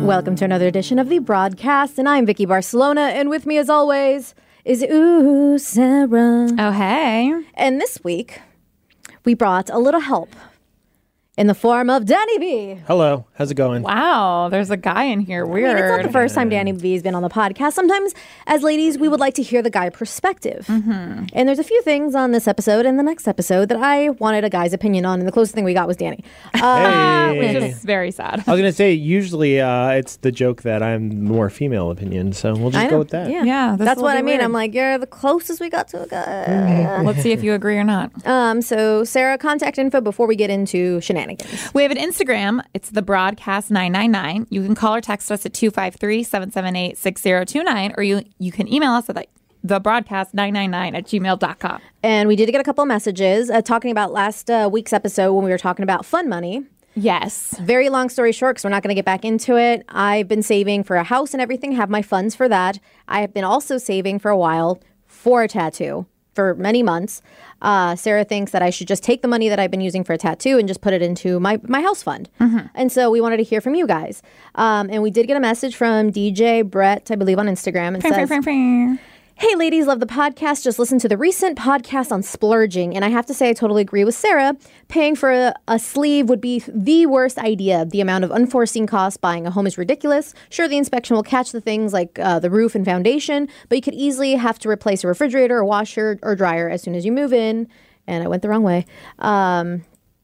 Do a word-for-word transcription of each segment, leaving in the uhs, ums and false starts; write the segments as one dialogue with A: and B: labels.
A: Welcome to another edition of the broadcast, and I'm Vicky Barcelona, and with me as always is Ooh, Sarah.
B: Oh, hey.
A: And this week, we brought a little help in the form of Danny V.
C: Hello, how's it going?
B: Wow, there's a guy in here. Weird.
A: I mean, it's not the first time Danny V has been on the podcast. Sometimes, as ladies, we would like to hear the guy perspective. Mm-hmm. And there's a few things on this episode and the next episode that I wanted a guy's opinion on, and the closest thing we got was Danny.
B: Uh,
C: Hey.
B: Which is very sad.
C: I was going to say, usually uh, it's the joke that I'm more female opinion, so we'll
A: I
C: just
A: know.
C: go with that.
A: Yeah,
B: Yeah, this
A: that's
B: will
A: what
B: be
A: I mean.
B: weird.
A: I'm like, you're the closest we got to a guy.
B: Let's see if you agree or not.
A: Um, so, Sarah, contact info before we get into shenanigans.
B: We have an Instagram. It's the broadcast nine nine nine. You can call or text us at two five three, seven seven eight, six zero two nine, or you you can email us at like the broadcast nine nine nine at gmail dot com.
A: And we did get a couple of messages uh, talking about last uh, week's episode when we were talking about fun money.
B: Yes.
A: Very long story short, because we're not going to get back into it. I've been saving for a house and everything, have my funds for that. I have been also saving for a while for a tattoo for many months. Uh, Sarah thinks that I should just take the money that I've been using for a tattoo and just put it into my, my house fund. Mm-hmm. And so we wanted to hear from you guys. Um, and we did get a message from D J Brett, I believe, on Instagram. And says, hey, ladies, love the podcast. Just listen to the recent podcast on splurging. And I have to say, I totally agree with Sarah. Paying for a, a sleeve would be the worst idea. The amount of unforeseen costs buying a home is ridiculous. Sure, the inspection will catch the things like uh, the roof and foundation, but you could easily have to replace a refrigerator, a washer, or dryer as soon as you move in. And I went the wrong way. Um...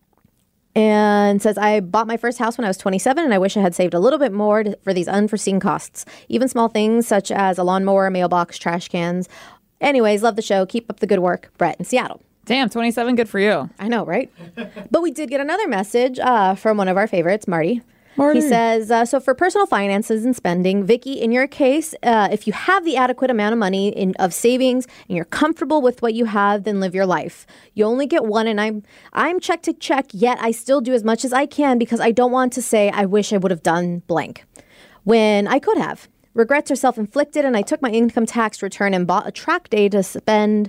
A: And says, I bought my first house when I was twenty-seven, and I wish I had saved a little bit more to, for these unforeseen costs. Even small things such as a lawnmower, mailbox, trash cans. Anyways, love the show. Keep up the good work. Brett in Seattle.
B: Damn, twenty-seven, good for you.
A: I know, right? But we did get another message uh, from one of our favorites, Marty.
B: Marty.
A: He says, uh, so for personal finances and spending, Vicky, in your case, uh, if you have the adequate amount of money in of savings and you're comfortable with what you have, then live your life. You only get one, and I'm I'm check to check, yet I still do as much as I can because I don't want to say I wish I would have done blank when I could have. Regrets are self-inflicted, and I took my income tax return and bought a track day to spend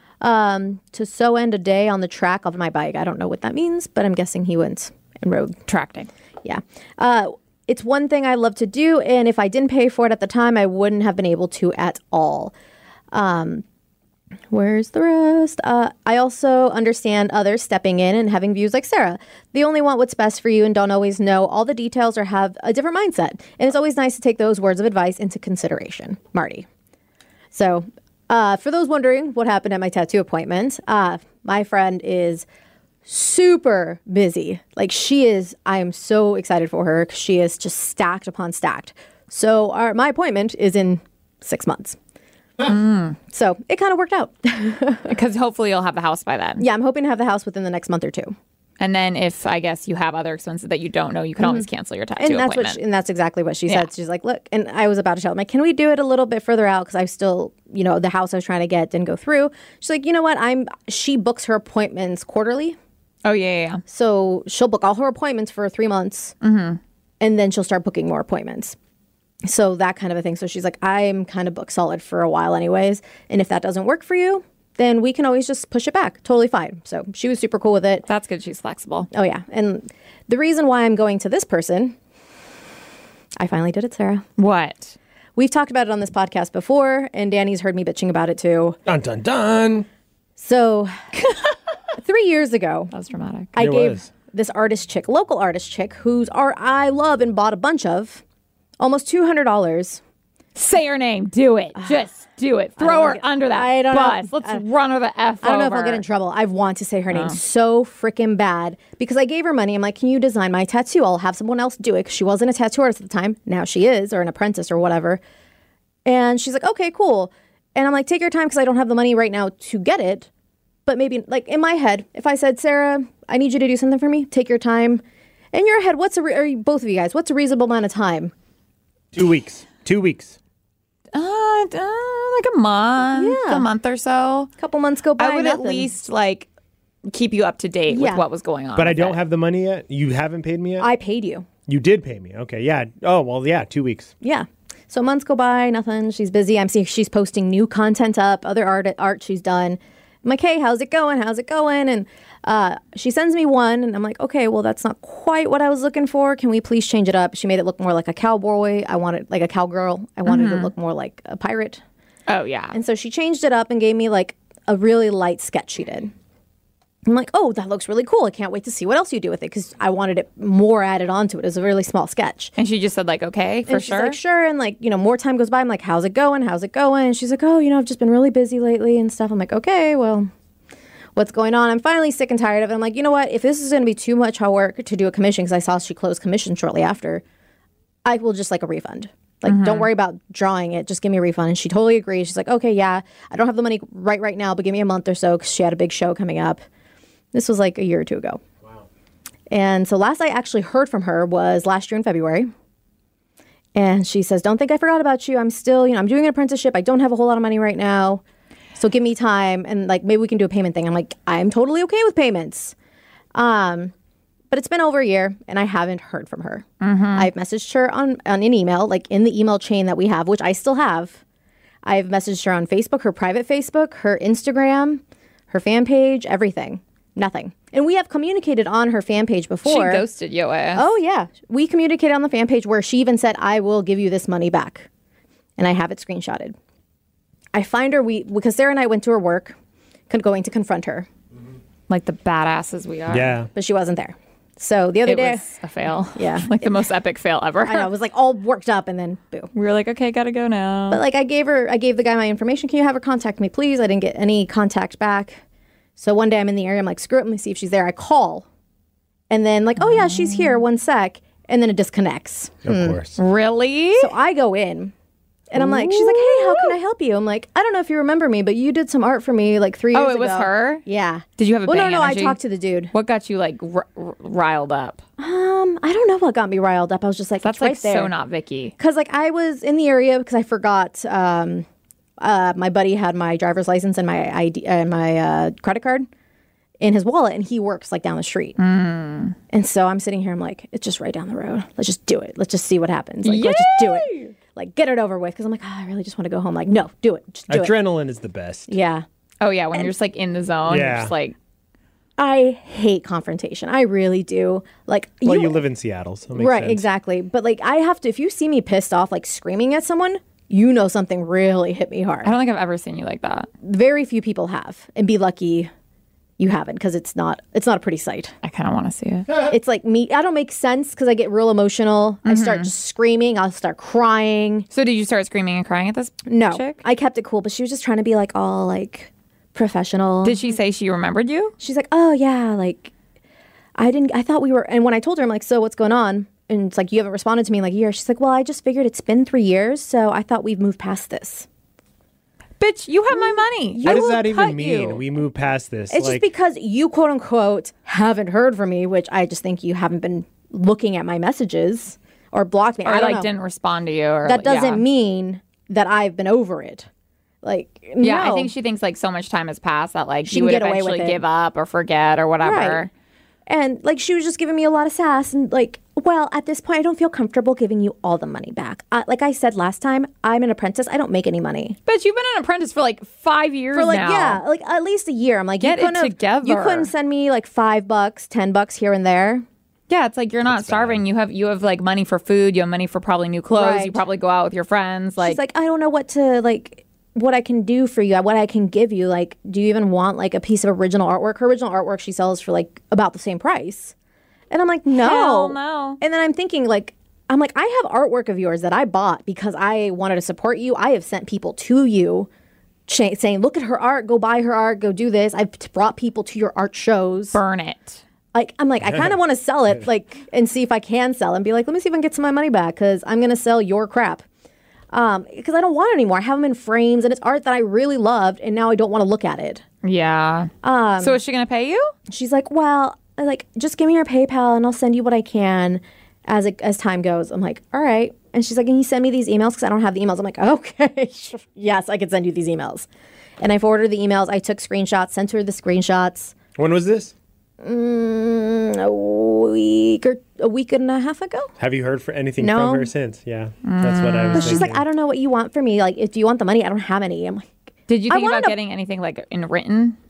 A: um, to so end a day on the track of my bike. I don't know what that means, but I'm guessing he went and rode.
B: Tracting.
A: Yeah. Uh, it's one thing I love to do, and if I didn't pay for it at the time, I wouldn't have been able to at all. Um, where's the rest? Uh, I also understand others stepping in and having views like Sarah. They only want what's best for you and don't always know all the details or have a different mindset. And it's always nice to take those words of advice into consideration. Marty. So uh, for those wondering what happened at my tattoo appointment, uh, my friend is super busy. Like she is, I am so excited for her because she is just stacked upon stacked. So our, my appointment is in six months. Mm. So it kind of worked out.
B: Because hopefully you'll have the house by then.
A: Yeah, I'm hoping to have the house within the next month or two.
B: And then if, I guess, you have other expenses that you don't know, you can always cancel your tattoo
A: And that's
B: appointment.
A: what, she, and that's exactly what she
B: Yeah.
A: said. She's like, look, and I was about to tell her, like, can we do it a little bit further out? Because I still, you know, the house I was trying to get didn't go through. She's like, you know what? I'm. She books her appointments quarterly.
B: Oh, yeah, yeah, yeah.
A: So she'll book all her appointments for three months, mm-hmm. and then she'll start booking more appointments. So that kind of a thing. So she's like, I'm kind of booked solid for a while anyways. And if that doesn't work for you, then we can always just push it back. Totally fine. So she was super cool with it.
B: That's good. She's flexible.
A: Oh, yeah. And the reason why I'm going to this person, I finally did it, Sarah.
B: What?
A: We've talked about it on this podcast before, and Danny's heard me bitching about it too.
C: Dun, dun, dun.
A: So three years ago,
B: That was dramatic.
A: I
C: It
A: gave
C: was.
A: this artist chick, local artist chick, whose art I love and bought a bunch of, almost two hundred dollars.
B: Say her name. Do it. Just do it. Throw her
A: get-
B: under that
A: I don't know.
B: bus. Let's
A: I-
B: run her the F
A: I don't know if
B: over.
A: I'll get in trouble. I want to say her name so freaking bad because I gave her money. I'm like, can you design my tattoo? I'll have someone else do it because she wasn't a tattoo artist at the time. Now she is, or an apprentice or whatever. And she's like, okay, cool. And I'm like, take your time because I don't have the money right now to get it. But maybe, like, in my head, if I said, Sarah, I need you to do something for me, take your time. In your head, what's a, re- or both of you guys, what's a reasonable amount of time?
C: Two weeks. Two weeks.
B: Uh, uh, like a month,
A: Yeah.
B: a month or so.
A: A couple months go by.
B: I would
A: nothing.
B: at least like keep you up to date
A: Yeah.
B: with what was going on.
C: But I
B: with
C: don't
B: it.
C: have the money yet. You haven't paid me yet?
A: I paid you.
C: You did pay me. Okay. Yeah. Oh, well, yeah. Two weeks.
A: Yeah. So months go by, nothing. She's busy. I'm seeing she's posting new content up, other art art she's done. I'm like, hey, how's it going? How's it going? And uh, she sends me one, and I'm like, okay, well, that's not quite what I was looking for. Can we please change it up? She made it look more like a cowboy. I wanted like a cowgirl. I wanted mm-hmm. it to look more like a pirate.
B: Oh, yeah.
A: And so she changed it up and gave me like a really light sketch she did. I'm like, oh, that looks really cool. I can't wait to see what else you do with it because I wanted it more added onto it. It was a really small sketch.
B: And she just said like, okay, for
A: and
B: sure.
A: She's like, sure. And like, you know, more time goes by. I'm like, how's it going? How's it going? And she's like, oh, you know, I've just been really busy lately and stuff. I'm like, okay, well, what's going on? I'm finally sick and tired of it. I'm like, you know what? If this is going to be too much work to do a commission, because I saw she closed commission shortly after, I will just like a refund. Like, mm-hmm. don't worry about drawing it. Just give me a refund. And she totally agreed. She's like, okay, yeah, I don't have the money right right now, but give me a month or so because she had a big show coming up. This was like a year or two ago. Wow. And so last I actually heard from her was last year in February. And she says, don't think I forgot about you. I'm still, you know, I'm doing an apprenticeship. I don't have a whole lot of money right now. So give me time. And like, maybe we can do a payment thing. I'm like, I'm totally okay with payments. Um, but it's been over a year and I haven't heard from her. Mm-hmm. I've messaged her on, on an email, like in the email chain that we have, which I still have. I've messaged her on Facebook, her private Facebook, her Instagram, her fan page, everything. Nothing. And we have communicated on her fan page before.
B: She ghosted your ass.
A: Oh, yeah. We communicated on the fan page where she even said, I will give you this money back. And I have it screenshotted. I find her, we because Sarah and I went to her work, going to confront her.
B: Like the badasses we are.
C: Yeah.
A: But she wasn't there. So the other
B: it
A: day.
B: It was a fail.
A: Yeah.
B: Like the most epic fail ever.
A: I know. It was like all worked up and then boo.
B: We were like, okay, gotta go now.
A: But like I gave her, I gave the guy my information. Can you have her contact me, please? I didn't get any contact back. So one day I'm in the area. I'm like, screw it. Let me see if she's there. I call. And then like, oh, yeah, she's here. One sec. And then it disconnects.
C: Of
A: hmm.
C: course.
B: Really?
A: So I go in. And I'm like, she's like, hey, how can I help you? I'm like, I don't know if you remember me, but you did some art for me like three years ago.
B: Oh, it was her?
A: Yeah.
B: Did you have a
A: well,
B: bang
A: no, no,
B: energy?
A: I talked to the dude.
B: What got you like r- r- riled up?
A: Um, I don't know what got me riled up. I was just like,
B: that's
A: it's right
B: like
A: there.
B: so not Vicky.
A: Because like I was in the area because I forgot. Um, uh, my buddy had my driver's license and my I D and my uh, credit card in his wallet, and he works like down the street. Mm. And so I'm sitting here. I'm like, it's just right down the road. Let's just do it. Let's just see what happens. Like,
B: Yay!
A: let's just do it. Like, get it over with. Because I'm like, oh, I really just want to go home. Like, no, do it. Just do
C: Adrenaline
A: it.
C: is the best.
A: Yeah.
B: Oh yeah, when and, you're just like in the zone,
C: yeah.
B: you're just like.
A: I hate confrontation. I really do. Like,
C: well, you, you live in Seattle, so it makes
A: right,
C: sense.
A: exactly. But like, I have to. If you see me pissed off, like screaming at someone, you know something really hit me hard.
B: I don't think I've ever seen you like that.
A: Very few people have, and be lucky you haven't, because it's not it's not a pretty sight.
B: I kind of want to see it.
A: It's like me. I don't make sense because I get real emotional. Mm-hmm. I start just screaming. I'll start crying.
B: So did you start screaming and crying at this
A: no,
B: chick?
A: I kept it cool, but she was just trying to be like all like professional.
B: Did she say she remembered you?
A: She's like, oh yeah, like I didn't. I thought we were. And when I told her, I'm like, so what's going on? And it's like, you haven't responded to me in like a year. She's like, well, I just figured it's been three years, so I thought we've moved past this.
B: Bitch, you have my money.
A: You
C: What does
A: will
C: that even
A: cut
C: mean?
A: you.
C: We move past this.
A: It's
C: like,
A: just because you, quote unquote, haven't heard from me, which I just think you haven't been looking at my messages or blocked me.
B: Or
A: I don't
B: like
A: know.
B: didn't respond to you. Or
A: That doesn't
B: yeah.
A: mean that I've been over it. Like,
B: yeah,
A: no.
B: I think she thinks like so much time has passed that like
A: She
B: you
A: can
B: would
A: get away with
B: eventually
A: it.
B: give up or forget or whatever.
A: Right. And like, she was just giving me a lot of sass and like, well, at this point, I don't feel comfortable giving you all the money back. Uh, like I said last time, I'm an apprentice. I don't make any money.
B: But you've been an apprentice for like five years
A: For like,
B: now.
A: yeah, like at least a year. I'm like,
B: Get
A: you
B: it
A: couldn't have-
B: together.
A: You couldn't send me like five bucks, ten bucks here and there.
B: Yeah, it's like you're not starving. You have you have like money for food. You have money for probably new clothes.
A: Right.
B: You probably go out with your friends. Like,
A: She's like, I don't know what to like, what I can do for you, what I can give you. Like, do you even want like a piece of original artwork? Her original artwork she sells for like about the same price. And I'm like, no.
B: Hell no.
A: And then I'm thinking like, I'm like, I have artwork of yours that I bought because I wanted to support you. I have sent people to you ch- saying, look at her art, go buy her art, go do this. I've t- brought people to your art shows.
B: burn it.
A: Like, I'm like, I kind of want to sell it, like, and see if I can sell and be like, let me see if I can get some of my money back because I'm going to sell your crap. Um, because I don't want it anymore. I have them in frames and it's art that I really loved and now I don't want to look at it.
B: Yeah.
A: Um,
B: so is she gonna pay you?
A: She's like, well, like, just give me your PayPal and I'll send you what I can as it, as time goes. I'm like, all right. And she's like, can you send me these emails? Because I don't have the emails. I'm like, okay, yes, I can send you these emails. And I forwarded the emails. I took screenshots, sent her the screenshots.
C: when was this?
A: Mm, a week or a week and a half ago.
C: Have you heard for anything
A: No.
C: from her since? Yeah, that's what I was
A: But she's like,
C: thinking.
A: I don't know what you want from me. Like, if you want the money, I don't have any. I'm like,
B: Did you
A: I
B: think
A: wanted
B: about
A: to-
B: getting anything like in written?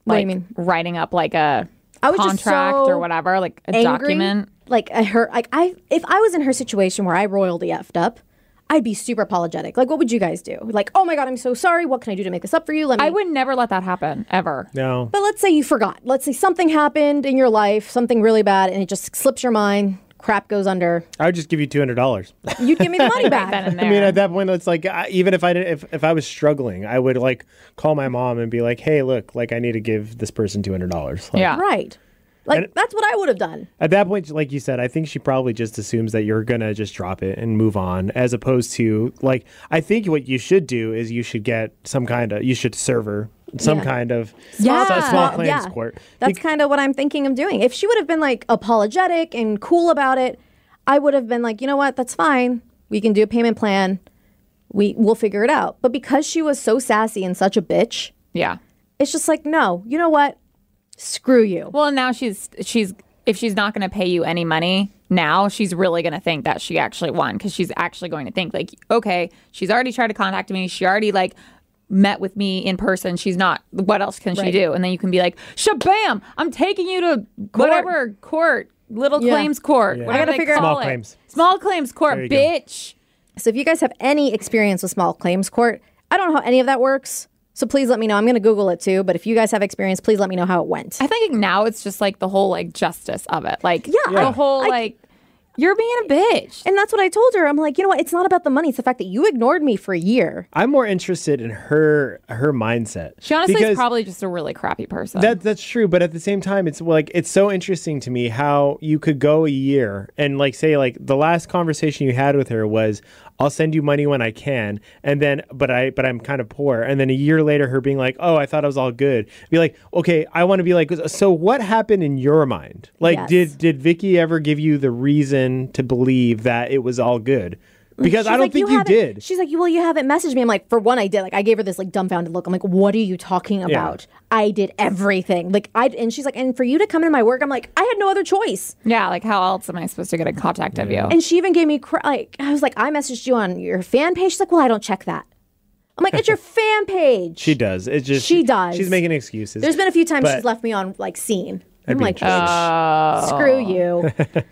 A: What do
B: like
A: you mean?
B: writing up like a
A: I was just
B: contract
A: so
B: or whatever, like a
A: angry.
B: document.
A: Like I her like I if I was in her situation where I royally effed up, I'd be super apologetic. Like, what would you guys do? Like, oh my God, I'm so sorry. What can I do to make this up for you? Let me.
B: I would never let that happen ever.
C: No.
A: But let's say you forgot. Let's say something happened in your life, something really bad, and it just slips your mind. Crap goes under.
C: I would just give you two hundred dollars.
A: You'd give me the money
B: Right
A: back.
B: then and
C: I mean,
B: there.
C: at that point, it's like I, even if I did, if if I was struggling, I would like call my mom and be like, "Hey, look, like I need to give this person two hundred dollars." Like,
B: Yeah.
A: Right. Like
C: And-
A: that's what I would have done.
C: At that point, like you said, I think she probably just assumes that you're gonna just drop it and move on, as opposed to like I think what you should do is you should get some kind of you should serve her some
A: Yeah.
C: kind of
B: Yeah.
C: small, small claims
A: yeah.
C: court.
A: That's
C: Bec-
A: kind of what I'm thinking of doing. If she would have been like apologetic and cool about it, I would have been like, you know what, that's fine. We can do a payment plan. We we'll figure it out. But because she was so sassy and such a bitch,
B: Yeah.
A: it's just like, no, you know what? Screw you.
B: Well, now she's she's if she's not going to pay you any money now, she's really going to think that she actually won because she's actually going to think like, okay, she's already tried to contact me. She already like met with me in person. She's not. What else can she
A: Right.
B: do? And then you can be like, shabam! I'm taking you to whatever court, little
A: Yeah.
B: claims court.
C: Yeah.
B: Whatever
A: I gotta
B: they
A: figure out-
B: call
C: Small
B: it.
C: claims.
B: Small claims court,
C: There you go.
B: bitch.
A: So if you guys have any experience with small claims court, I don't know how any of that works. So please let me know. I'm going to Google it too. But if you guys have experience, please let me know how it went.
B: I think now it's just like the whole like justice of it. Like
A: Yeah,
B: the
A: I-
B: whole
A: I-
B: like you're being a bitch.
A: And that's what I told her. I'm like, you know what? It's not about the money. It's the fact that you ignored me for a year.
C: I'm more interested in her her mindset.
B: She honestly
C: Because-
B: is probably just a really crappy person.
C: That that's true, but at the same time, it's like it's so interesting to me how you could go a year and like say like the last conversation you had with her was, "I'll send you money when I can," and then but I but I'm kind of poor, and then a year later, her being like, "Oh, I thought it was all good." Be like, okay, I want to be like, so what happened in your mind? Like,
A: Yes.
C: did did Vicky ever give you the reason to believe that it was all good? Because
A: She's
C: I don't
A: like,
C: think you,
A: haven't-
C: did.
A: She's like, well, you haven't messaged me. I'm like, for one, I did. Like, I gave her this like dumbfounded look. I'm like, what are you talking about? I did everything. Like, I and she's like, and for you to come in my work, I'm like, I had no other choice.
B: yeah, like how else am I supposed to get in contact of you?
A: And she even gave me cr- like, I was like, I messaged you on your fan page. She's like, well, I don't check that. I'm like, it's your fan page.
C: She does. It's just
A: She does.
C: She's making excuses.
A: There's been a few times
C: But-
A: she's left me on like scene.
C: I'd
A: I'm
C: be
A: like,
C: interested.
A: bitch, screw you.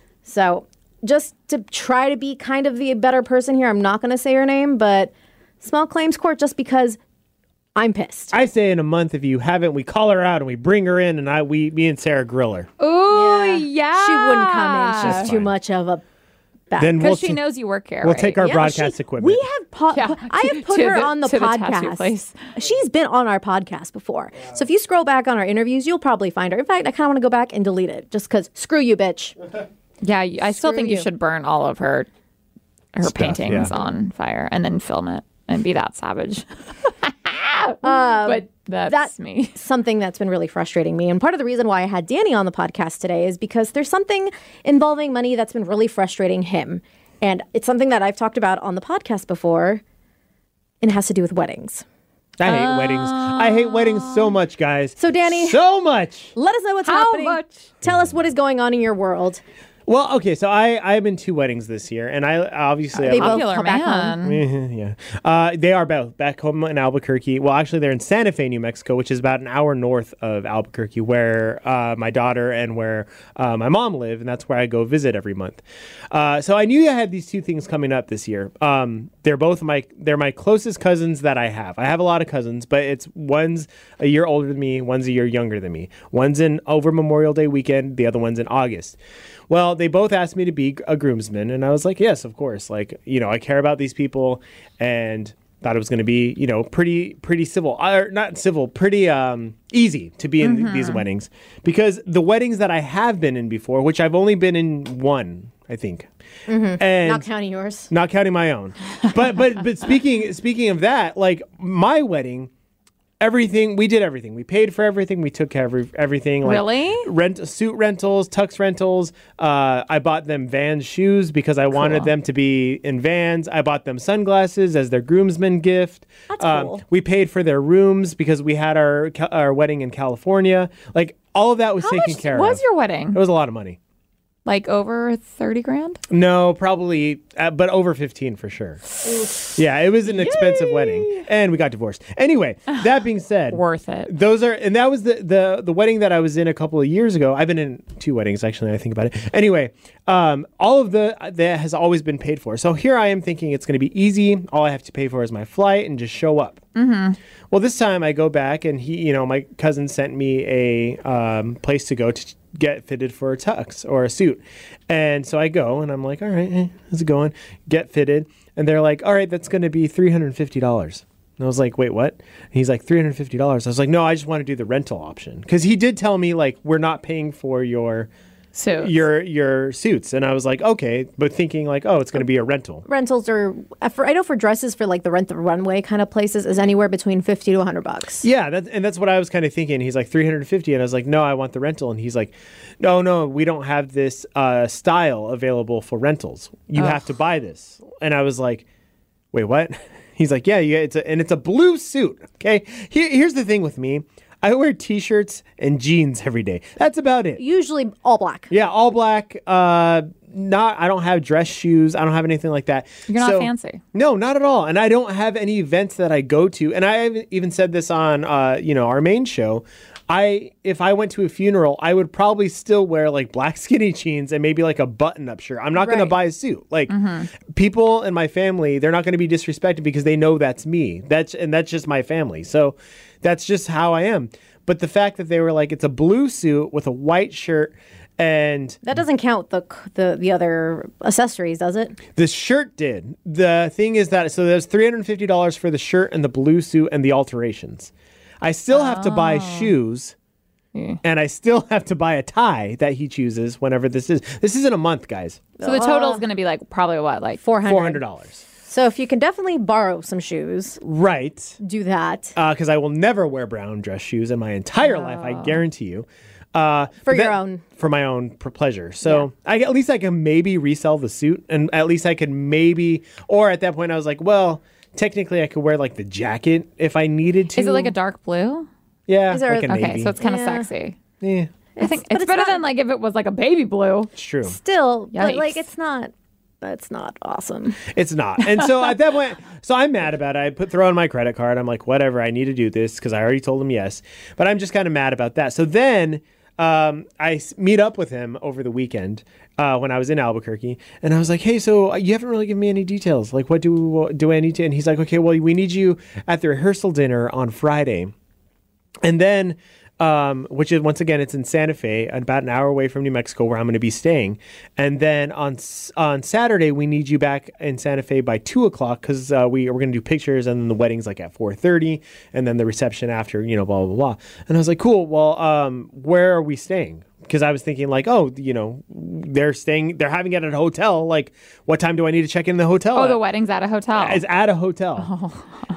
A: So just to try to be kind of the better person here, I'm not going to say her name, but small claims court just because I'm pissed.
C: I say in a month, if you haven't, we call her out and we bring her in, and I, we, me and Sarah grill her.
B: Ooh, yeah.
A: She wouldn't come in. She's
C: That's
A: too
C: fine.
A: much of a bad.
C: Then we'll
B: Because she
C: t-
B: knows you work here.
C: we'll
B: right?
C: take our
A: Yeah,
C: broadcast
A: she-
C: equipment.
A: We have po-
B: Yeah,
A: put- I have put
B: to
A: her
B: the-
A: on the
B: to the tattoo
A: podcast.
B: place.
A: She's been on our podcast before. So if you scroll back on our interviews, you'll probably find her. In fact, I kind of want to go back and delete it just because screw you, bitch.
B: Yeah, you- I still
A: Screw
B: think you
A: you.
B: should burn all of her her
C: Stuff,
B: paintings
C: yeah.
B: on fire and then film it and be that savage. but that's
A: that-
B: me.
A: Something that's been really frustrating me. And part of the reason why I had Danny on the podcast today is because there's something involving money that's been really frustrating him. And it's something that I've talked about on the podcast before, and it has to do with weddings.
C: I hate weddings. I hate weddings so much, guys.
A: So, Danny-
C: so much.
A: Let us know what's
B: How
A: happening.
B: much?
A: Tell us what is going on in your world.
C: Well, okay, so I I'm in two weddings this year, and I obviously
A: They
C: I'm-
A: both
B: Popular
A: come back home.
B: man.
C: yeah. Uh, they are both back home in Albuquerque. Well, actually, they're in Santa Fe, New Mexico, which is about an hour north of Albuquerque, where uh, my daughter and where uh, my mom live, and that's where I go visit every month. Uh, so I knew I had these two things coming up this year. Um, they're both my they're my closest cousins that I have. I have a lot of cousins, but it's one's a year older than me, one's a year younger than me. One's in over Memorial Day weekend, the other one's in August. Well, they both asked me to be a groomsman, and I was like, yes, of course. Like, you know, I care about these people, and thought it was going to be, you know, pretty, pretty civil, or not civil, pretty um, easy to be in these weddings, because the weddings that I have been in before, which I've only been in one, I think, and
A: Not counting yours.
C: not counting my own. But but but speaking speaking of that, like my wedding. Everything we did, everything we paid for everything. We took care of every, everything. Like
B: Really?
C: Rent suit rentals, tux rentals. Uh, I bought them Vans shoes because I wanted
B: Cool.
C: them to be in Vans. I bought them sunglasses as their groomsmen gift.
A: That's
C: Um,
A: cool.
C: We paid for their rooms because we had our ca- our wedding in California. Like all of that was
B: How
C: taken
B: much
C: care
B: was
C: of.
B: your wedding?
C: It was a lot of money.
B: Like over thirty grand?
C: No, probably, uh, but over fifteen for sure. Yeah, it was an expensive wedding, and we got divorced. Anyway, that being said,
B: Worth it.
C: those are, and that was the, the the wedding that I was in a couple of years ago. I've been in two weddings actually. Now I think about it. Anyway, um, all of the that has always been paid for. So here I am thinking it's going to be easy. All I have to pay for is my flight and just show up. Mm-hmm. Well, this time I go back, and he, you know, my cousin sent me a um, place to go to get fitted for a tux or a suit. And so I go and I'm like, all right, hey, how's it going? Get fitted. And they're like, all right, that's going to be three hundred fifty dollars. And I was like, wait, what? And he's like, three hundred fifty dollars. I was like, no, I just want to do the rental option. Because he did tell me, like, we're not paying for your
B: Suits.
C: your your suits. And I was like, okay, but thinking like, oh, it's going to be a rental.
A: Rentals are, for, I know for dresses for like the Rent the Runway kind of places is anywhere between fifty to one hundred bucks.
C: Yeah, that, and that's what I was kind of thinking. He's like three hundred fifty, and I was like, no, I want the rental. And he's like, no, no, we don't have this uh, style available for rentals. You
B: Ugh.
C: have to buy this. And I was like, wait, what? He's like, yeah, yeah, it's a, and it's a blue suit. Okay, Here, here's the thing with me. I wear t-shirts and jeans every day. That's about it.
A: Usually all black.
C: Yeah, all black. Uh, not. I don't have dress shoes. I don't have anything like that.
B: You're not
C: So-
B: fancy.
C: No, not at all. And I don't have any events that I go to. And I haven't even said this on, uh, you know, our main show. I if I went to a funeral, I would probably still wear like black skinny jeans and maybe like a button-up shirt. I'm not going to
A: Right.
C: buy a suit. Like people in my family, they're not going to be disrespected because they know that's me. That's and that's just my family. So that's just how I am. But the fact that they were like, it's a blue suit with a white shirt, and
A: That doesn't count the the the other accessories, does it?
C: the shirt did. The thing is that so there's three hundred fifty dollars for the shirt and the blue suit and the alterations. I still have to buy shoes,
B: Yeah.
C: and I still have to buy a tie that he chooses whenever this is. This isn't a month, guys.
B: So the total is going to be like probably what, like
A: four hundred.
C: Four hundred dollars.
A: So if you can definitely borrow some shoes,
C: Right.
A: do that
C: Because I will never wear brown dress shoes in my entire life. I guarantee you. Uh,
A: for
C: but
A: your
C: that-
A: own.
C: for my own pr- pleasure. So I, at least I can maybe resell the suit, and at least I can maybe. Or at that point, I was like, well, technically, I could wear like the jacket if I needed to.
B: is it like a dark blue?
C: Yeah,
A: Is there-
C: like a
B: Okay,
C: navy.
B: so it's kind of
A: Yeah.
B: sexy.
C: yeah,
B: I think
A: but
B: it's,
A: it's
B: better
A: not-
B: than like if it was like a baby blue.
C: it's true.
A: Still, but
B: Yikes.
A: like it's not. That's not awesome.
C: It's not. And so at that point, so I'm mad about it. I put throw in my credit card. I'm like, whatever, I need to do this because I already told him yes. But I'm just kind of mad about that. So then um, I s- meet up with him over the weekend uh, when I was in Albuquerque. And I was like, hey, so you haven't really given me any details. Like, what do, what do I need to? And he's like, okay, well, we need you at the rehearsal dinner on Friday. And then, um, which is once again, it's in Santa Fe, about an hour away from New Mexico, where I'm going to be staying. And then on S- on Saturday, we need you back in Santa Fe by two o'clock because uh, we we're going to do pictures, and then the wedding's like at four thirty, and then the reception after, you know, blah blah blah. And I was like, cool. Well, um, where are we staying? Because I was thinking like, oh, you know, they're staying, they're having it at a hotel. Like, what time do I need to check in the hotel?
B: Oh,
C: at?
B: the wedding's at a hotel.
C: It's at a hotel.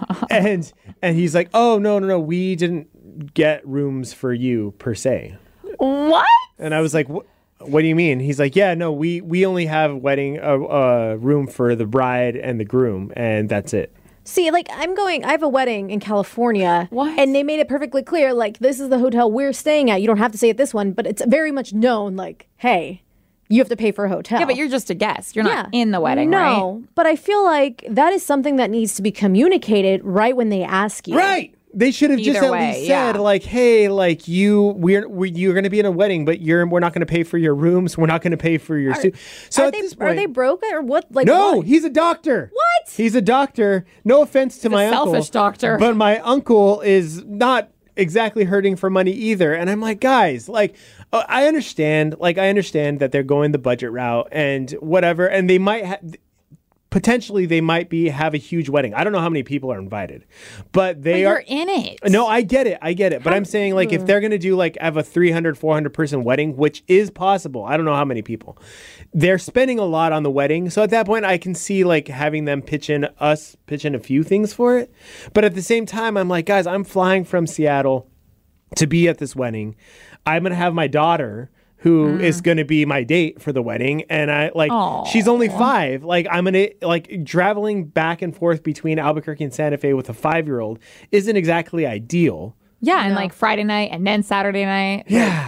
C: and and he's like, oh no no no, we didn't get rooms for you per se.
B: What?
C: And I was like, what? What do you mean? He's like, yeah, no, we we only have wedding uh, uh, room for the bride and the groom, and that's it.
A: See, like I'm going, I have a wedding in California.
B: What?
A: And they made it perfectly clear, like, this is the hotel we're staying at. You don't have to say it this one, but it's very much known, like, hey, you have to pay for a hotel.
B: Yeah, but you're just a guest. You're
A: Yeah.
B: not in the wedding,
A: no,
B: right?
A: but I feel like that is something that needs to be communicated right when they ask you.
C: Right. They should have just
B: Either
C: at
B: way,
C: least said
B: yeah.
C: like, hey, like you, we're we, you're going to be in a wedding, but you're we're not going to pay for your rooms. We're not going to pay for your suit. So
A: are
C: at
A: they
C: this
A: are
C: point,
A: they broke or what? Like
C: no,
A: what?
C: he's a doctor.
A: What?
C: He's a doctor. No offense to my
B: a
C: uncle,
B: selfish doctor.
C: but my uncle is not exactly hurting for money either. And I'm like, guys, like, uh, I understand, like, I understand that they're going the budget route and whatever, and they might have. Potentially, they might be have a huge wedding. I don't know how many people are invited, but they
B: But
C: are
B: you're in it.
C: No, I get it. I get it. But I'm saying, like, if they're going to do, like, have a three hundred, four hundred person wedding, which is possible. I don't know how many people. They're spending a lot on the wedding. So at that point, I can see, like, having them pitch in, us pitch in a few things for it. But at the same time, I'm like, guys, I'm flying from Seattle to be at this wedding. I'm going to have my daughter who is going to be my date for the wedding. And I like,
B: Aw.
C: she's only five. Like, I'm going to, like, traveling back and forth between Albuquerque and Santa Fe with a five year old isn't exactly ideal.
B: Yeah, and like Friday night and then Saturday night.
C: Yeah.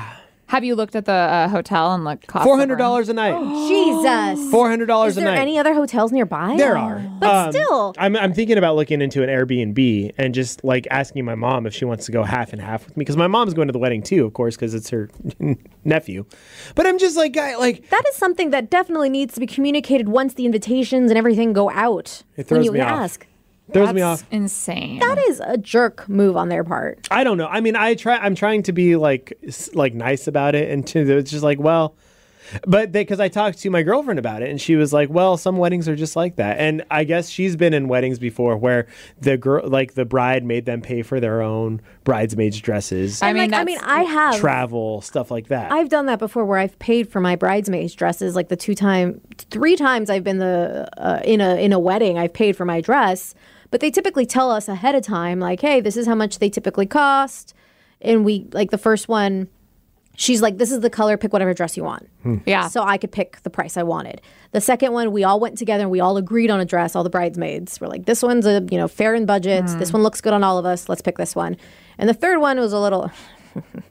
B: Have you looked at the uh, hotel and looked cost?
C: Four hundred dollars a night.
A: Jesus.
C: Four hundred dollars
A: Is
C: a
A: there
C: night.
A: any other hotels nearby?
C: There are,
A: But
C: Um,
A: still.
C: I'm I'm thinking about looking into an Airbnb and just like asking my mom if she wants to go half and half with me because my mom's going to the wedding too, of course, because it's her nephew. But I'm just like, guy, like
A: That is something that definitely needs to be communicated once the invitations and everything go out.
C: It throws
A: when you
C: me off.
A: ask.
C: throws me
B: That's
C: off.
B: insane.
A: That is a jerk move on their part.
C: I don't know. I mean, I try. I'm trying to be like s- like nice about it, and to, it's just like, well, but because I talked to my girlfriend about it, and she was like, well, some weddings are just like that, and I guess she's been in weddings before where the girl, like the bride, made them pay for their own bridesmaids' dresses,
B: I
A: And,
B: mean,
A: like, I mean,
B: that's-
A: I have.
C: travel, stuff like that.
A: I've done that before where I've paid for my bridesmaids dresses like the two time three times I've been the uh, in a in a wedding I've paid for my dress, but they typically tell us ahead of time like, hey, this is how much they typically cost, and we like the first one she's like, this is the color, pick whatever dress you want.
B: Yeah.
A: So I could pick the price I wanted. The second one, we all went together and we all agreed on a dress, all the bridesmaids. We're like, this one's a, you know, fair in budget.
B: Mm.
A: This one looks good on all of us. Let's pick this one. And the third one was a little it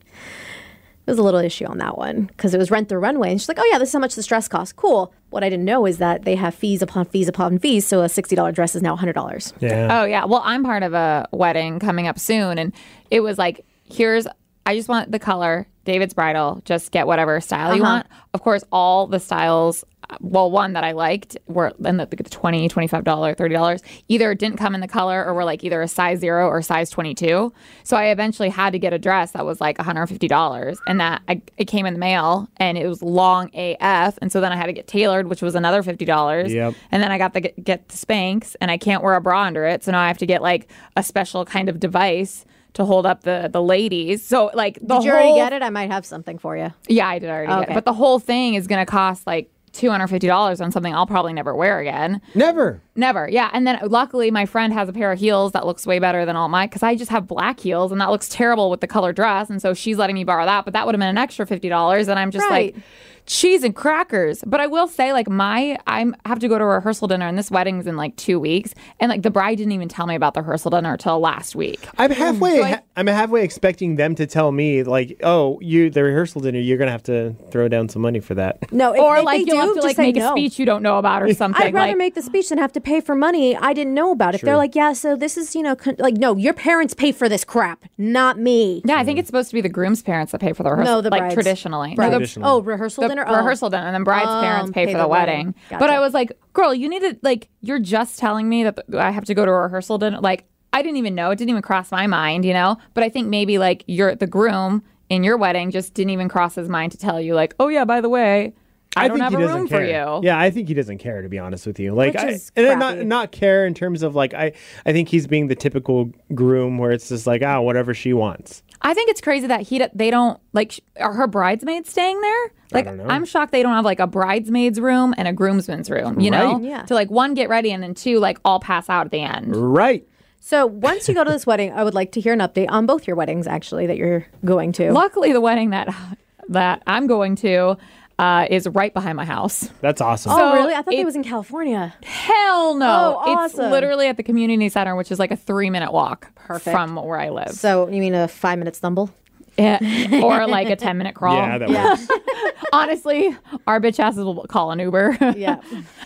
A: was a little issue on that one because it was rent the runway. And she's like, oh yeah, this is how much this dress costs. Cool. What I didn't know is that they have fees upon fees upon fees. So a sixty dollars dress is now one hundred dollars.
C: yeah.
B: Oh yeah. Well, I'm part of a wedding coming up soon, and it was like, here's, I just want the color, David's bridal. Just get whatever style you
A: Uh-huh.
B: want. Of course, all the styles. Well, one that I liked were in the, the twenty dollars, twenty-five dollars, thirty dollars. Either didn't come in the color or were like either a size zero or size twenty-two. So I eventually had to get a dress that was like one hundred fifty dollars, and that I, it came in the mail and it was long A F. And so then I had to get tailored, which was another fifty dollars.
C: Yep.
B: And then I got the get, get the Spanx, and I can't wear a bra under it. So now I have to get like a special kind of device to hold up the the ladies. So like the
A: Did you
B: whole,
A: already get it? I might have something for you.
B: Yeah, I did already get
A: Okay.
B: it. But the whole thing is going to cost like two hundred fifty dollars on something I'll probably never wear again.
C: Never.
B: Never. Yeah. And then luckily my friend has a pair of heels that looks way better than all mine because I just have black heels and that looks terrible with the color dress. And so she's letting me borrow that, but that would have been an extra fifty dollars. And I'm just
A: Right.
B: like, cheese and crackers. But I will say, like, my, I have to go to a rehearsal dinner and this wedding's in like two weeks. And like the bride didn't even tell me about the rehearsal dinner until last week.
C: I'm halfway.
B: So I-
C: ha- I'm halfway expecting them to tell me, like, "Oh, you the rehearsal dinner. You're gonna have to throw down some money for that."
A: No, if,
B: Or
A: if
B: like
A: they
B: you'll
A: do,
B: have to
A: just
B: like
A: say
B: make
A: no.
B: a speech you don't know about or something.
A: I'd rather
B: like,
A: make the speech than have to pay for money I didn't know about. If they're
C: Sure.
A: like, yeah, so this is, you know, con- like, no, your parents pay for this crap, not me.
B: yeah, I think it's supposed to be the groom's parents that pay for the rehearsal.
A: No, the
B: like
A: brides.
B: traditionally.
A: Brides.
B: No, the,
C: Traditionally.
A: Oh, rehearsal
B: the
A: dinner? Oh.
B: rehearsal dinner, and then bride's
A: Um,
B: parents pay,
A: pay
B: for
A: the
B: the
A: wedding.
B: wedding.
A: Gotcha.
B: But I was like, girl, you need to like. You're just telling me that the, I have to go to a rehearsal dinner. Like, I didn't even know. It didn't even cross my mind, you know. But I think maybe like you're the groom in your wedding just didn't even cross his mind to tell you like, oh yeah, by the way, I, don't
C: think
B: have
C: he
B: a
C: doesn't
B: room
C: care.
B: for you.
C: Yeah, I think he doesn't care, to be honest with you. Like,
A: Which
C: I,
A: is
C: and then
A: crappy.
C: not not care in terms of like I I think he's being the typical groom where it's just like, ah, whatever she wants.
B: I think it's crazy that he d- they don't like sh- are her bridesmaids staying there? Like
C: don't know.
B: I'm shocked they don't have like a bridesmaids room and a groomsman's room, you know?
C: Right.
A: Yeah.
B: To like one get ready and then two like all pass out at the end.
C: Right.
A: So once you go to this wedding, I would like to hear an update on both your weddings, actually, that you're going to.
B: Luckily the wedding that that I'm going to uh, is right behind my house.
C: That's awesome.
A: Oh,
B: So
A: really? I thought
B: it-
A: it was in California.
B: Hell no.
A: Oh,
B: It's
A: awesome.
B: literally at the community center, which is like a three minute walk
A: Perfect.
B: from where I live.
A: So you mean a five minute stumble?
B: Yeah. Or like a ten minute crawl.
C: yeah, that
A: Yeah.
C: works.
B: Honestly, our bitch asses will call an Uber.
A: Yeah.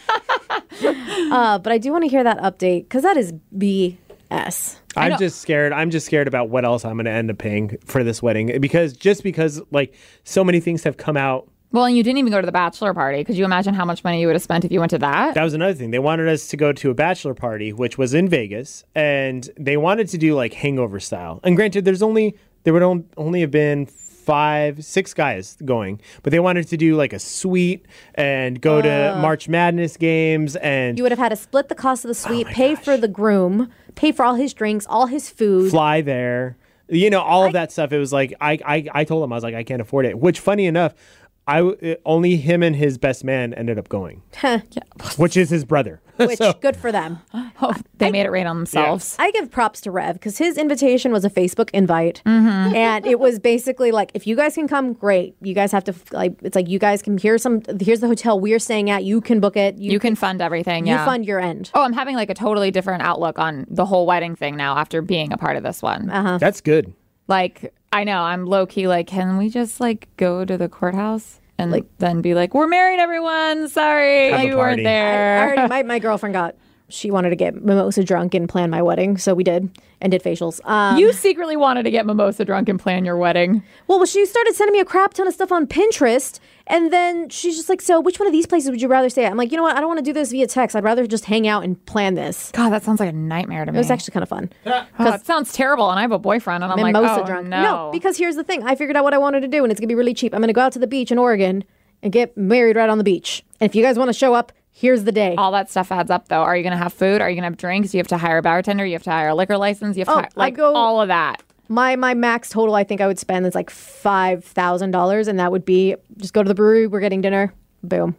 A: uh, but I do want to hear that update because that is B S.
C: I'm
B: know.
C: just scared. I'm just scared about what else I'm going to end up paying for this wedding because just because like so many things have come out.
B: Well, and you didn't even go to the bachelor party. Could you imagine how much money you would have spent if you went to that?
C: That was another thing. They wanted us to go to a bachelor party, which was in Vegas, and they wanted to do like hangover style. And granted, there's only there would on- only have been five, six guys going, but they wanted to do like a suite and go to March Madness games and
A: You would have had to split the cost of the suite,
C: Oh my
A: pay
C: gosh.
A: for the groom, pay for all his drinks, all his food.
C: fly there. You know, all of that stuff. It was like I, I I told him I was like I can't afford it. Which funny enough, I w- only him and his best man ended up going, which is his brother.
A: Which,
C: So-
A: good for them.
B: Oh, they made it rain on themselves.
A: I give props to Rev because his invitation was a Facebook invite,
B: Mm-hmm.
A: and it was basically like, if you guys can come, great. You guys have to like, it's like you guys can. Here's some. Here's the hotel we're staying at. You can book it. You,
B: You can fund everything.
A: you
B: Yeah.
A: fund your end.
B: Oh, I'm having like a totally different outlook on the whole wedding thing now after being a part of this one.
A: Uh-huh.
C: That's good.
B: Like, I know. I'm low key like, can we just like go to the courthouse and like then be like, we're married, everyone. Sorry,
C: Have a
B: you weren't
C: party.
B: there.
A: I already, my, my girlfriend got, she wanted to get mimosa drunk and plan my wedding. So we did and did facials. Um,
B: You secretly wanted to get mimosa drunk and plan your wedding.
A: well, she started sending me a crap ton of stuff on Pinterest. And then she's just like, so which one of these places would you rather stay at? I'm like, you know what? I don't want to do this via text. I'd rather just hang out and plan this.
B: God, that sounds like a nightmare to me.
A: It was actually kind of fun.
B: oh, it sounds terrible. And I have a boyfriend, and I'm like,
A: Mimosa
B: oh,
A: drunk.
B: no.
A: because here's the thing. I figured out what I wanted to do, and it's going to be really cheap. I'm going to go out to the beach in Oregon and get married right on the beach. And if you guys want to show up, here's the day.
B: all that stuff adds up, though. Are you going to have food? Are you going to have drinks? You have to hire a bartender. You have to hire a liquor license. You have to
A: Oh,
B: hire,
A: I
B: like
A: go-
B: all of that.
A: My my max total I think I would spend is like five thousand dollars, and that would be just go to the brewery, we're getting dinner, boom.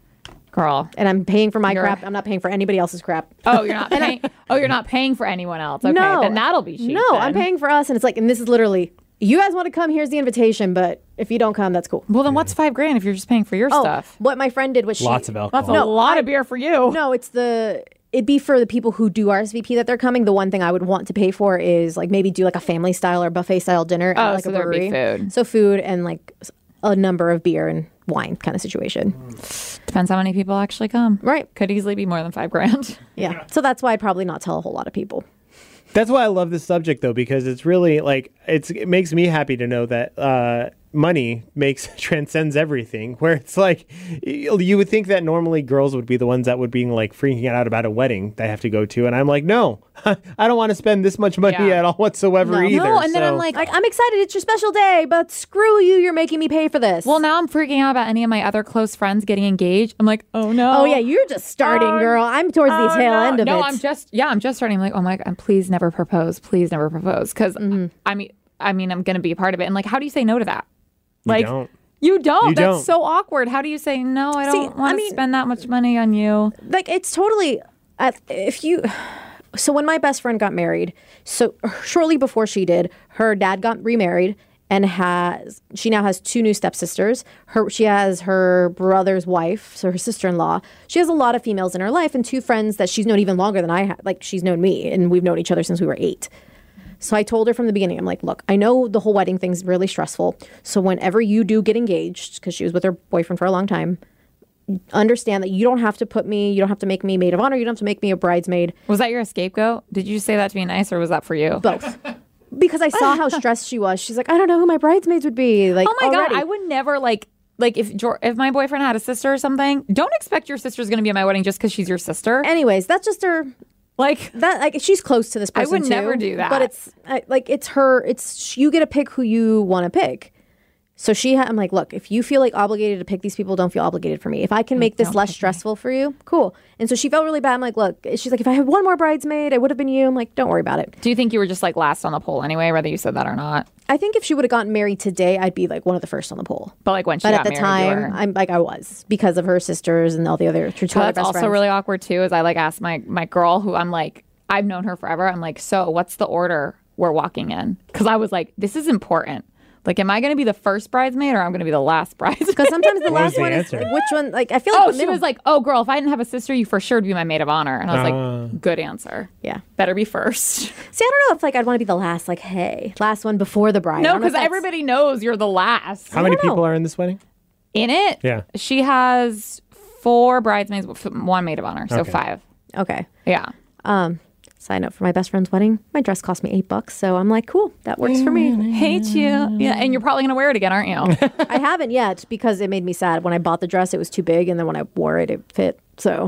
B: Girl.
A: And I'm paying for my
B: You're-
A: crap. I'm not paying for anybody else's crap.
B: Oh, you're not paying. oh, you're not paying for anyone else. Okay,
A: no.
B: then that'll be cheap.
A: No,
B: then.
A: I'm paying for us, and it's like, and this is literally, you guys want to come, here's the invitation, but if you don't come, that's cool.
B: Well, then what's five grand if you're just paying for your
A: Oh,
B: stuff?
A: what my friend did was she...
C: Lots of
B: That's
C: alcohol.
B: a
A: No,
B: lot
A: I-
B: of beer for you.
A: No, it's the... It'd be for the people who do R S V P that they're coming. The one thing I would want to pay for is like maybe do like a family style or buffet style dinner
B: Oh,
A: at like
B: so
A: a
B: there'd
A: brewery.
B: be food.
A: So food and like a number of beer and wine kind of situation.
B: Depends how many people actually come.
A: Right.
B: Could easily be more than five grand.
A: Yeah. So that's why I'd probably not tell a whole lot of people.
C: That's why I love this subject, though, because it's really like it's it makes me happy to know that uh, money makes transcends everything. Where it's like you you would think that normally girls would be the ones that would be like freaking out about a wedding they have to go to, and I'm like, no, I don't want to spend this much money
B: Yeah.
C: at all whatsoever
A: No.
C: either.
B: No, and then I'm
C: So-
B: like,
A: Like, I'm excited. It's your special day, but screw you. You're making me pay for this.
B: well, now I'm freaking out about any of my other close friends getting engaged. I'm like, oh no.
A: Oh, yeah. You're just starting,
B: Oh,
A: girl. I'm towards the
B: Oh,
A: tail
B: no.
A: end of
B: no,
A: it.
B: I'm just yeah, I'm just starting. I'm like, oh my god, please never propose, please never propose, because
A: Mm-hmm.
B: I mean, I mean, I'm gonna be a part of it, and like, how do you say no to that?
C: You
B: like,
C: don't.
B: you don't.
C: You
B: That's
C: don't.
B: so awkward. How do you say no? I
A: See,
B: don't want
A: I
B: to
A: mean-
B: spend that much money on you.
A: like it's totally uh, if you so when my best friend got married, so shortly before she did, her dad got remarried and has she now has two new stepsisters. Her she has her brother's wife, so her sister-in-law. She has a lot of females in her life and two friends that she's known even longer than I have. Like she's known me and we've known each other since we were eight. So I told her from the beginning, I'm like, look, I know the whole wedding thing's really stressful. So whenever you do get engaged, because she was with her boyfriend for a long time, understand that you don't have to put me, you don't have to make me maid of honor, you don't have to make me a bridesmaid,
B: Was that your scapegoat? Did you say that to be nice, or was that for you?
A: both. Because I saw how stressed she was. She's like, I don't know who my bridesmaids would be. Like,
B: Oh my
A: already.
B: god, I would never like like if Jor- if my boyfriend had a sister or something. Don't expect your sister's gonna be at my wedding just because she's your sister.
A: Anyways, that's just her.
B: Like
A: That like she's close to this
B: I
A: person
B: would
A: too,
B: never do that.
A: But it's I, like it's her. It's you get to pick who you want to pick. So she, ha- I'm like, look, if you feel like obligated to pick these people, don't feel obligated for me. If I can make this less stressful for you, cool. And so she felt really bad. I'm like, look, she's like, if I had one more bridesmaid, it would have been you. I'm like, don't worry about it.
B: do you think you were just like last on the poll anyway, whether you said that or not?
A: I think if she would have gotten married today, I'd be like one of the first on the poll.
B: But like when she
A: But
B: got
A: at the
B: married, you
A: time,
B: were.
A: I'm like I was because of her sisters and all the other two
B: So
A: other
B: that's
A: best
B: also
A: friends.
B: really awkward too. Is I like asked my my girl who I'm like I've known her forever. I'm like, so what's the order we're walking in? Because I was like, this is important. Like, am I going to be the first bridesmaid or I'm going to be the last bridesmaid?
A: Because sometimes the
C: What was
A: last
C: the
A: one
C: answer?
A: is like, which one? Like I feel like
B: Oh,
A: the
B: she
A: middle-
B: was like, oh, girl, if I didn't have a sister, you for sure would be my maid of honor. And I was
C: Ah.
B: like, good answer.
A: yeah.
B: Better be first.
A: See, I don't know if like I'd want to be the last. Like, hey, last one before the bride. I
B: No,
A: don't know if
B: because
A: that's-
B: everybody knows you're the last.
C: How many
A: don't know.
C: people are in this wedding?
B: In it,
C: Yeah.
B: she has four bridesmaids, f- one maid of honor. So
C: Okay.
B: five.
A: Okay.
B: Yeah.
A: Um. Side note for my best friend's wedding, my dress cost me eight bucks, so I'm like, cool, that works for me.
B: Hate you. Yeah. And you're probably going to wear it again, aren't you?
A: I haven't yet because it made me sad. When I bought the dress, it was too big, and then when I wore it, it fit. So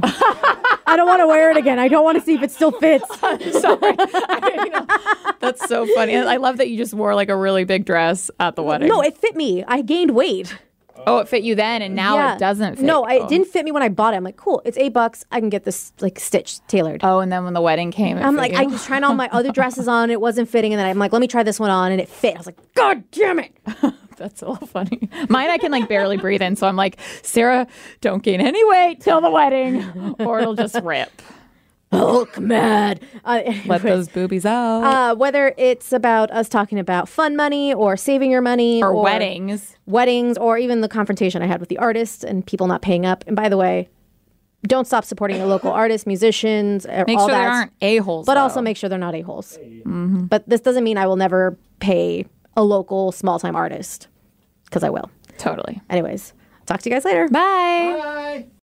A: I don't want to wear it again. I don't want to see if it still fits.
B: Sorry. That's so funny. I love that you just wore like a really big dress at the wedding.
A: No, it fit me. I gained weight.
B: Oh, it fit you then, and now
A: Yeah.
B: it doesn't fit.
A: No,
B: you.
A: it didn't fit me when I bought it. I'm like, cool, it's eight bucks. I can get this like stitched, tailored.
B: Oh, and then when the wedding came, it
A: I'm
B: fit
A: like,
B: you.
A: I was trying all my other dresses on. It wasn't fitting. And then I'm like, let me try this one on. And it fit. I was like, God damn it.
B: That's so funny. Mine, I can like barely breathe in, so I'm like, Sarah, don't gain any weight till the wedding, or it'll just rip.
A: Hulk mad. Uh,
B: Let those boobies out.
A: uh, whether it's about us talking about fun money or saving your money
B: or, weddings.
A: weddings, or even the confrontation I had with the artists and people not paying up. And by the way, don't stop supporting your local artists, musicians, uh,
B: Make
A: all
B: sure
A: that.
B: they aren't a-holes.
A: But
B: though.
A: also make sure they're not a-holes. But this doesn't mean I will never pay a local small time artist because I will.
B: Totally.
A: Anyways, talk to you guys later.
B: Bye.
C: Bye.